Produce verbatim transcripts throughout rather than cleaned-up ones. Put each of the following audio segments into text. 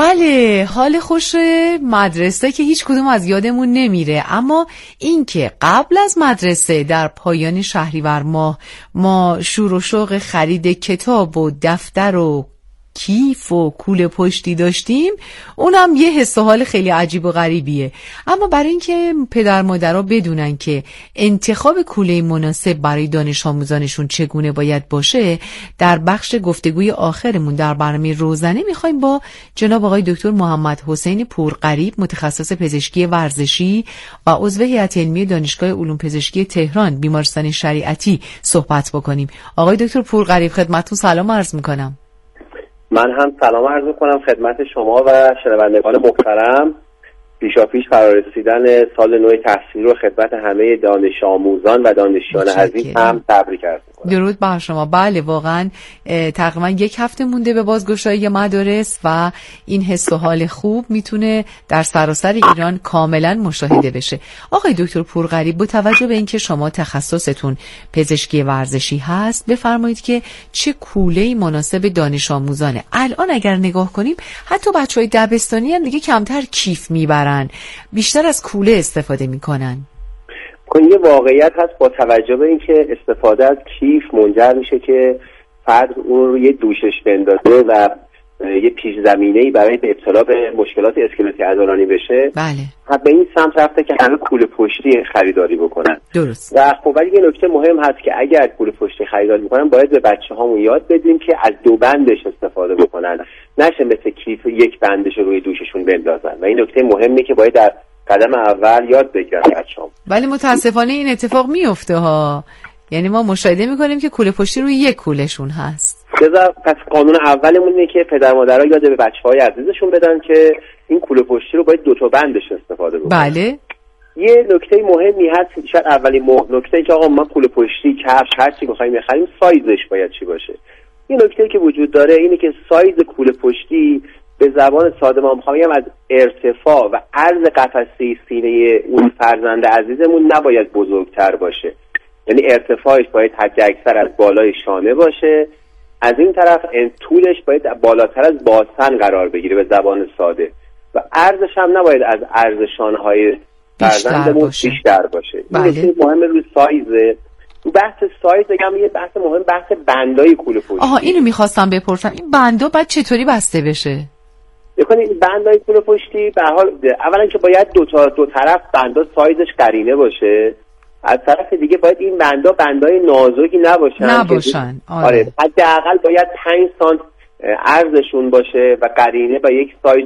بله، حال خوش مدرسه که هیچ کدوم از یادمون نمیره، اما این که قبل از مدرسه در پایان شهریور ماه ما شور و شوق خرید کتاب و دفتر و کیف و کوله پشتی داشتیم، اونم یه حس و حال خیلی عجیب و غریبیه. اما برای اینکه پدر مادرها بدونن که انتخاب کوله مناسب برای دانش آموزانشون چگونه باید باشه، در بخش گفتگوی آخرمون در برنامه روزنه میخوایم با جناب آقای دکتر محمد حسین پورغریب، متخصص پزشکی ورزشی و عضو هیئت علمی دانشگاه علوم پزشکی تهران بیمارستان شریعتی صحبت بکنیم. آقای دکتر پورغریب، خدمتتون سلام عرض میکنم. من هم سلام عرض می‌کنم خدمت شما و شنوندگان محترم. پیشاپیش فرارسیدن سال نو تحصیلی رو خدمت همه دانش آموزان و دانشجویان عزیز هم تبریک عرض می‌کنم. درود بر شما. بله، واقعا تقریبا یک هفته مونده به بازگشایی مدارس و این حس و حال خوب میتونه در سراسر ایران کاملا مشاهده بشه. آقای دکتر پورغریب، با توجه به اینکه شما تخصصتون پزشکی ورزشی هست، بفرمایید که چه کوله‌ای مناسب دانش آموزانه؟ الان اگر نگاه کنیم حتی بچهای دبستانی هم دیگه کمتر کیف میبرن، بیشتر از کوله استفاده میکنن. این یه واقعیت هست با توجه به اینکه استفاده از کیف منجر میشه که فرد اون رو یه دوشش بندازه و یه پیش زمینه‌ای برای ابتلا به مشکلات اسکلتی عضلانی بشه. بله. به این سمت رفته که همه کوله پشتی خریداری بکنن. درست. و خب ولی یه نکته مهم هست که اگر کوله پشتی خریداری میکنن باید به بچه‌هامون یاد بدیم که از دو بندش استفاده بکنن، نشه مثل کیف یک بندش روی دوششون بندازن. و این نکته مهمه که باید در قدم اول یاد بگیرن بچه‌ها. ولی متاسفانه این اتفاق میفته ها، یعنی ما مشاهده میکنیم که کوله پشتی روی یک کولهشون هست. پس قانون اولمون اینه که پدر مادرها یاد به بچه‌های عزیزشون بدن که این کوله پشتی رو باید دو تا بندش استفاده بکنن. بله. یه نکته مهمی هست، شاید اولین نکته که آقا ما کوله پشتی، کفش، هر چی بخوایم بخریم سایزش باید چی باشه. یه نکته که وجود داره اینه که سایز کوله پشتی به زبان ساده ما میخوام بگم از ارتفاع و عرض قفسه سینه اون فرزند عزیزمون نباید بزرگتر باشه. یعنی ارتفاعش باید حد اکثر از بالای شانه باشه، از این طرف طولش باید بالاتر از باسن قرار بگیره به زبان ساده، و عرضش هم نباید از عرض شانه‌های فرزندمون بیشتر باشه. بله. این مهمه روی سایزه. بحث سایز بگم یه بحث مهم بحث بندای کوله پشتی. آها، اینو میخواستم بپرسم، این بندا باید چطوری بسته بشه؟ ببینید بندای کوله پشتی به هر حال اولا که باید دو تا دو طرف بندا سایزش قرینه باشه، از طرف دیگه باید این بندا بندای نازکی نباشن نباشن آره, آره. حداقل باید پنج سانت عرضشون باشه و قرینه با یک سایز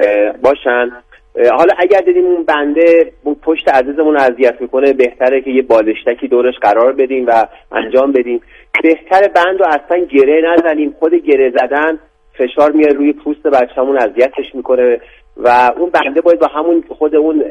باشن. حالا اگر دیدیم اون بنده پشت عزیزمون رو اذیت میکنه، بهتره که یه بالشتکی دورش قرار بدیم و انجام بدیم. بهتره بند رو اصلا گره نزنیم، خود گره زدن فشار میاره روی پوست بچه‌مون، اذیتش میکنه و اون بنده باید با همون خود اون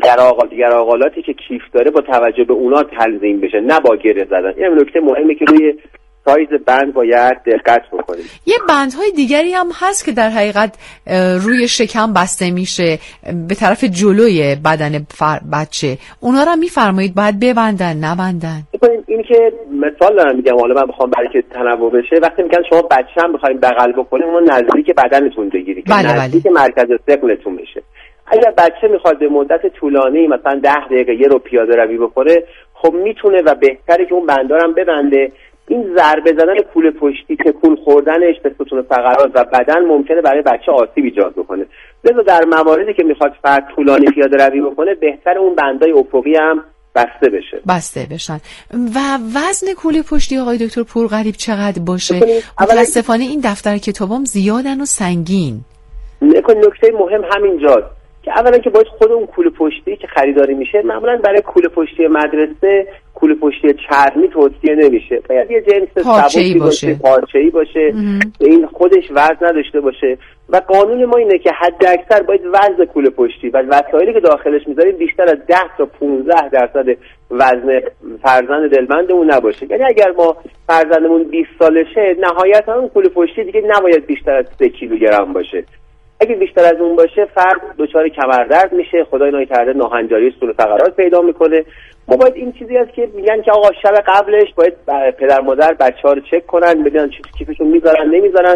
گراغالاتی که کیف داره با توجه به اونا تنظیم بشه، نه با گره زدن. این نکته مهمه که روی سایز بند باید دقت بکنیم. یه بندهای دیگری هم هست که در حقیقت روی شکم بسته میشه به طرف جلوی بدن بچه، اونا رو میفرمایید باید ببندن نبندن؟ این که مثال دارم میگم، حالا من بخوام برای که تنوع بشه، وقتی میگن شما بچه هم بخواید بغل بکنید اون نزدیک بدنتون بگیرید که بله نزدیک بله. مرکز ثقلتون بشه. اگر بچه میخواد به مدت طولانی مثلا ده دقیقه یه رو پیاده روی بکنه، خب میتونه و بهتره که اون بندارم ببنده. این ضربه زدن کوله پشتی، تکون خوردنش به ستون فقرات و بدن ممکنه برای بچه آسیب ایجاد بکنه. لذا در مواردی که میخواد فرد طولانی پیاده روی بکنه، بهتره اون بندای افقی هم بسته بشه بسته بشن. و وزن کوله پشتی آقای دکتر پورغریب چقدر باشه؟ متاسفانه این دفتر کتابام زیادن و سنگین. نکته مهم همینجاست که اولا که باید خود اون کوله پشتی که خریداری میشه معمولا برای کوله پشتی مدرسه کوله پشتی چرمی توصیه نمیشه، باید یه جنس پارچه‌ای باشه، پارچه‌ای باشه، این خودش وزن نداشته باشه. و قانون ما اینه که حد اکثر باید وزن کوله پشتی و وسایلی که داخلش میذاریم بیشتر از ده تا پانزده درصد وزن فرزند دلمندمون نباشه. یعنی اگر ما فرزندمون بیست سالشه، نهایتا اون کوله پشتی دیگه نباید بیشتر از سه کیلوگرم باشه. اگه بیشتر از اون باشه فرد دچار کمردرد میشه، خدای ناکرده ناهنجاری ستون فقرات پیدا میکنه. ما باید این چیزی هست که میگن که آقا شب قبلش باید پدر مادر بچه‌ها رو چک کنن، ببینن چی کیفشون میذارن نمیذارن.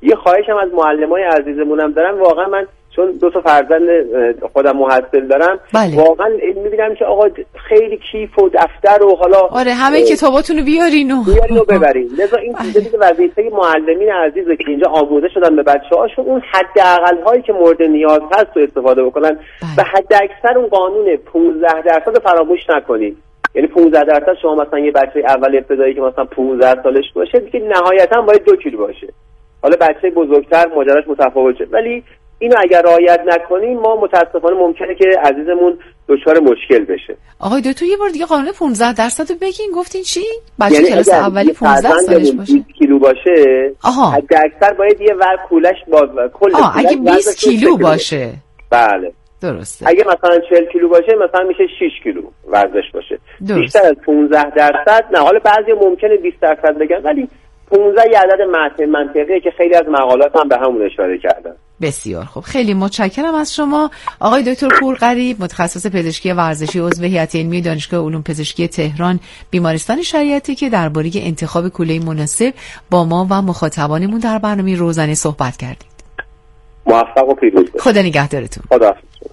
یه خواهشم از معلمای عزیزمونم دارم، واقعا من چون دو تا فرزند خودم محصل دارم، بله. واقعا میبینم که آقا خیلی کیف و دفتر و حالا آره همه کتاباتون رو بیارین و بیارین و ببرین. لذا این چیزی که وظیفه معلمین عزیزه که اینجا آموزه شدن به بچه‌هاشون اون حداقل هایی که مورد نیاز هست رو استفاده بکنن و حد اکثر اون قانون پانزده درصد فراموش نکنید. یعنی پانزده درصد شما مثلا یه بچه اول ابتدایی که مثلا پانزده سالش باشه دیگه نهایتا باید دو کیلو باشه. حالا بچه بزرگتر ماجراش متفاوته، ولی اینو اگر رعایت نکنیم ما متاسفانه ممکنه که عزیزمون دچار مشکل بشه. آقای دکتر یه بار دیگه قانون پانزده درصد رو بگین، گفتین چی؟ بچه یعنی کلاس اولی پانزده سالش باشه، بیست کیلو باشه، حد اکثر باید یه ور کولش با کل آه اگه بیست کیلو باشه. بله درسته. اگه مثلا چهل کیلو باشه مثلا میشه شش کیلو وزنش باشه. درست. بیشتر از پانزده درصد نه. حالا بعضی ممکنه بیست درصد بگن، ولی پانزده یه عدد منطقیه که خیلی از مقالات هم به همون اشاره کردن. بسیار خوب، خیلی متشکرم از شما آقای دکتر پورغریب، متخصص پزشکی ورزشی، عضو هیئت علمی دانشگاه علوم پزشکی تهران بیمارستان شریعتی که درباره انتخاب کوله مناسب با ما و مخاطبانمون در برنامه روزانه صحبت کردید. موفق و پیروز باشید. خدا نگهدارتون. خدا حافظ.